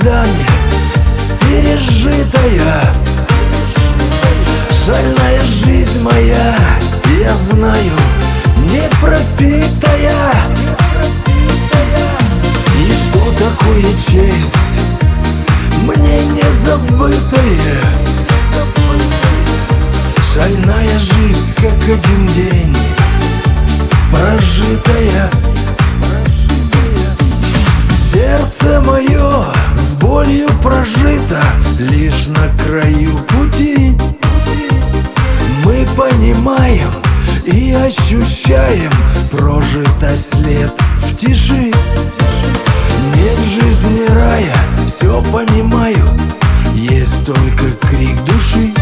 годами пережитая. Шальная жизнь моя, я знаю, не пропитая. И что такое честь, мне не забытая. Шальная жизнь, как один день прожитая. Сердце мое с болью прожито лишь на краю пути. Мы понимаем и ощущаем прожитый след в тиши. Нет в жизни рая, все понимаю, есть только крик души.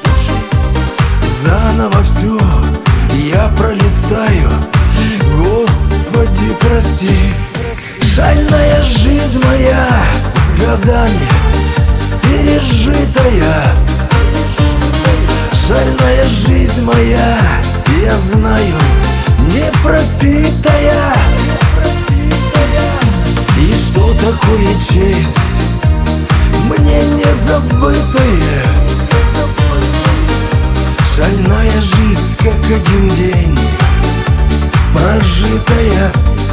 Заново все я пролистаю, Господи, прости. Шальная жизнь моя с годами пережитая. Шальная жизнь моя, я знаю, не пропитая. И что такое честь, мне не забытая. Шальная жизнь, как один день прожитая.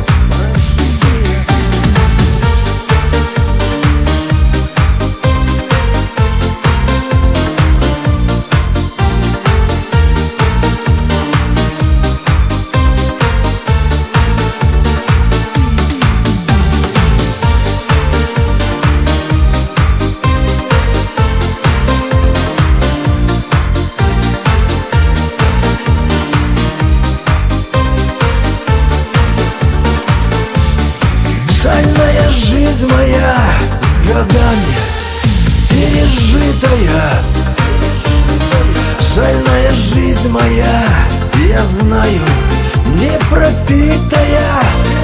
Шальная жизнь моя с годами пережитая. Шальная жизнь моя, я знаю, не пропитая.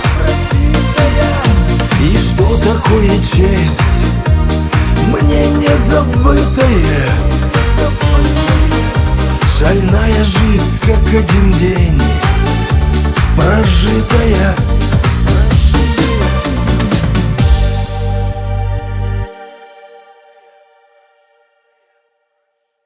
И что такое честь, мне не забытая. Шальная жизнь, как один день прожитая.